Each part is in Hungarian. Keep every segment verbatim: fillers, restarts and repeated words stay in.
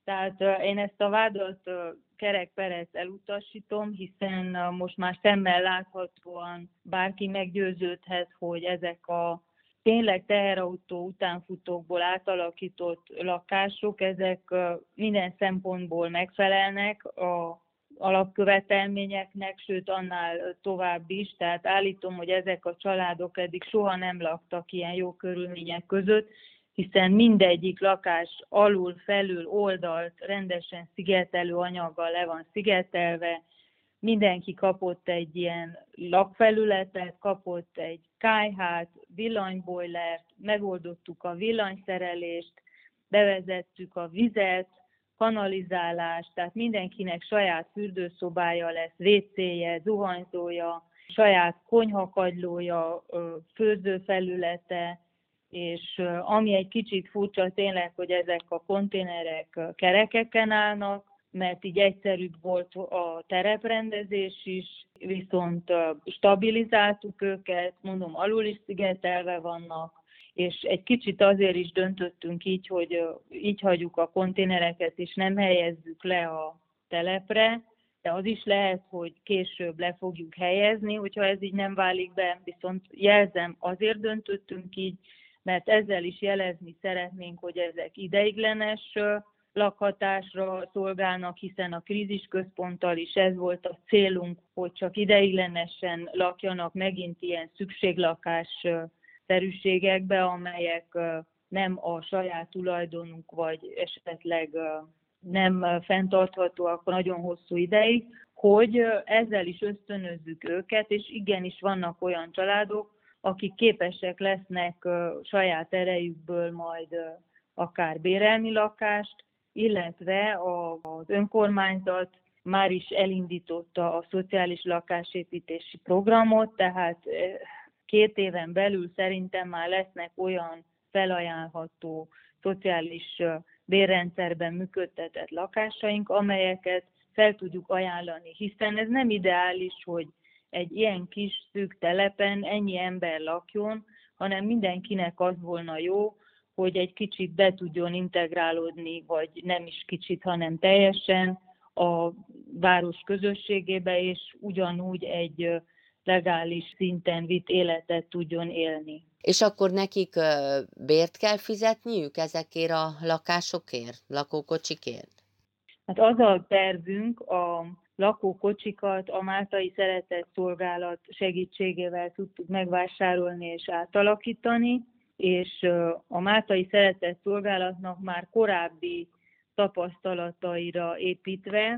Tehát én ezt a vádat kerekperec elutasítom, hiszen most már szemmel láthatóan bárki meggyőződhet, hogy ezek a tényleg teherautó utánfutókból átalakított lakások, ezek minden szempontból megfelelnek a alapkövetelményeknek, sőt annál tovább is. Tehát állítom, hogy ezek a családok eddig soha nem laktak ilyen jó körülmények között, hiszen mindegyik lakás alul, felül, oldalt rendesen szigetelő anyaggal le van szigetelve, mindenki kapott egy ilyen lakfelületet, kapott egy kályhát, villanybojlert, megoldottuk a villanyszerelést, bevezettük a vizet, kanalizálást, tehát mindenkinek saját fürdőszobája lesz, vécéje, zuhanyzója, saját konyhakagylója, főzőfelülete, és ami egy kicsit furcsa tényleg, hogy ezek a konténerek kerekeken állnak, mert így egyszerűbb volt a tereprendezés is, viszont stabilizáltuk őket, mondom, alul is szigetelve vannak, és egy kicsit azért is döntöttünk így, hogy így hagyjuk a konténereket, és nem helyezzük le a telepre, de az is lehet, hogy később le fogjuk helyezni, hogyha ez így nem válik be, viszont jelzem, azért döntöttünk így, mert ezzel is jelezni szeretnénk, hogy ezek ideiglenes lakhatásra szolgálnak, hiszen a krízisközponttal is ez volt a célunk, hogy csak ideiglenesen lakjanak megint ilyen szükséglakás szerűségekbe, amelyek nem a saját tulajdonuk, vagy esetleg nem fenntarthatóak nagyon hosszú ideig, hogy ezzel is ösztönözzük őket, és igenis vannak olyan családok, akik képesek lesznek saját erejükből majd akár bérelni lakást, illetve az önkormányzat már is elindította a szociális lakásépítési programot, tehát két éven belül szerintem már lesznek olyan felajánlható szociális bérrendszerben működtetett lakásaink, amelyeket fel tudjuk ajánlani, hiszen ez nem ideális, hogy egy ilyen kis szűk telepen ennyi ember lakjon, hanem mindenkinek az volna jó, hogy egy kicsit be tudjon integrálódni, vagy nem is kicsit, hanem teljesen a város közösségébe, és ugyanúgy egy legális szinten vitt életet tudjon élni. És akkor nekik bért kell fizetniük ezekért a lakásokért, lakókocsikért? Hát az a tervünk, a lakókocsikat a Máltai Szeretett Szolgálat segítségével tudtuk megvásárolni és átalakítani, és a Máltai Szeretett Szolgálatnak már korábbi tapasztalataira építve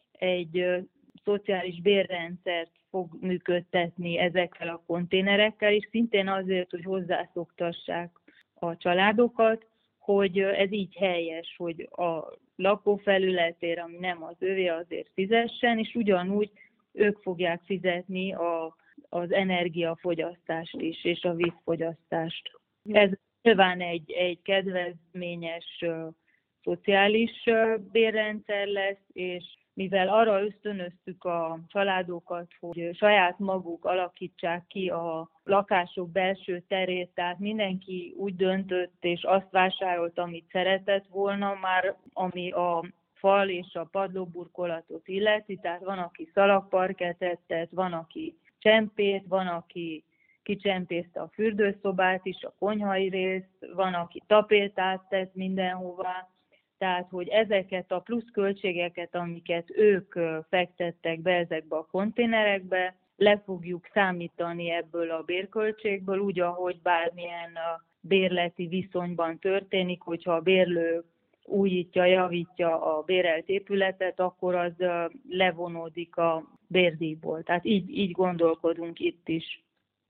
egy szociális bérrendszert fog működtetni ezekkel a konténerekkel, és szintén azért, hogy hozzászoktassák a családokat, hogy ez így helyes, hogy a lakófelületére, ami nem az övé, azért fizessen, és ugyanúgy ők fogják fizetni a, az energiafogyasztást is, és a vízfogyasztást. Ez nyilván egy, egy kedvezményes uh, szociális uh, bérrendszer lesz, és mivel arra ösztönöztük a családokat, hogy saját maguk alakítsák ki a lakások belső terét, tehát mindenki úgy döntött és azt vásárolt, amit szeretett volna már, ami a fal és a padlóburkolatot illeti, tehát van, aki szalagparketet tett, van, aki csempét, van, aki kicsempészte a fürdőszobát is, a konyhai részt, van, aki tapétát tett mindenhová. Tehát, hogy ezeket a plusz költségeket, amiket ők fektettek be ezekbe a konténerekbe, le fogjuk számítani ebből a bérköltségből, úgy, ahogy bármilyen bérleti viszonyban történik, hogyha a bérlő újítja, javítja a bérelt épületet, akkor az levonódik a bérdíjból. Tehát így, így gondolkodunk itt is.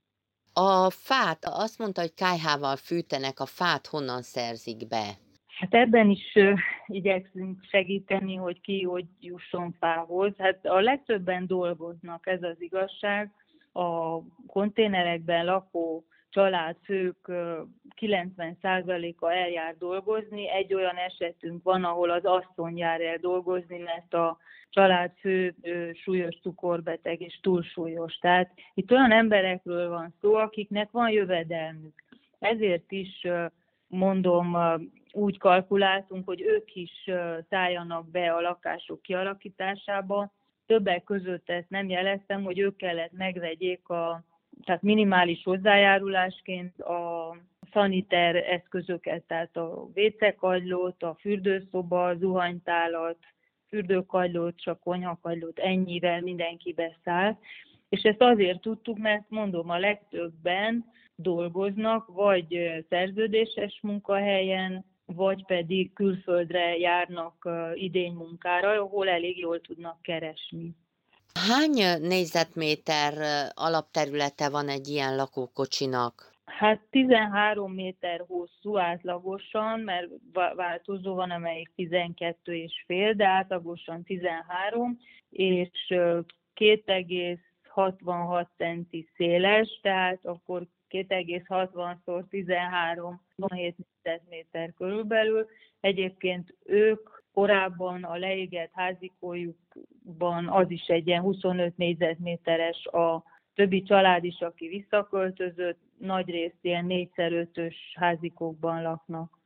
A fát, azt mondta, hogy kályhával fűtenek, a fát honnan szerzik be? Hát ebben is uh, igyekszünk segíteni, hogy ki hogy jusson fához. Hát a legtöbben dolgoznak, ez az igazság. A konténerekben lakó családfők uh, kilencven százaléka eljár dolgozni. Egy olyan esetünk van, ahol az asszony jár el dolgozni, mert a családfő uh, súlyos cukorbeteg és túlsúlyos. Tehát itt olyan emberekről van szó, akiknek van jövedelmük. Ezért is uh, mondom, úgy kalkuláltunk, hogy ők is szálljanak be a lakások kialakításába. Többek között ezt nem jeleztem, hogy ők kellett megvegyék a, tehát minimális hozzájárulásként a szaniter eszközöket, tehát a vécekagylót, a fürdőszoba, a zuhanytálat, fürdőkagylót, csak konyhakagylót, ennyivel mindenki beszáll. És ezt azért tudtuk, mert mondom, a legtöbben dolgoznak, vagy szerződéses munkahelyen, vagy pedig külföldre járnak idénymunkára, ahol elég jól tudnak keresni. Hány négyzetméter alapterülete van egy ilyen lakókocsinak? Hát tizenhárom méter hosszú átlagosan, mert változó van, amelyik tizenkettő és fél, de átlagosan tizenhárom, és két egész hatvanhat centi széles, tehát akkor két egész hatvanszor tizenhárom, huszonhét négyzetméter körülbelül. Egyébként ők korábban a leégett házikójukban az is egy ilyen huszonöt négyzetméteres, a többi család is, aki visszaköltözött, nagyrészt ilyen négyszer ötös házikókban laknak.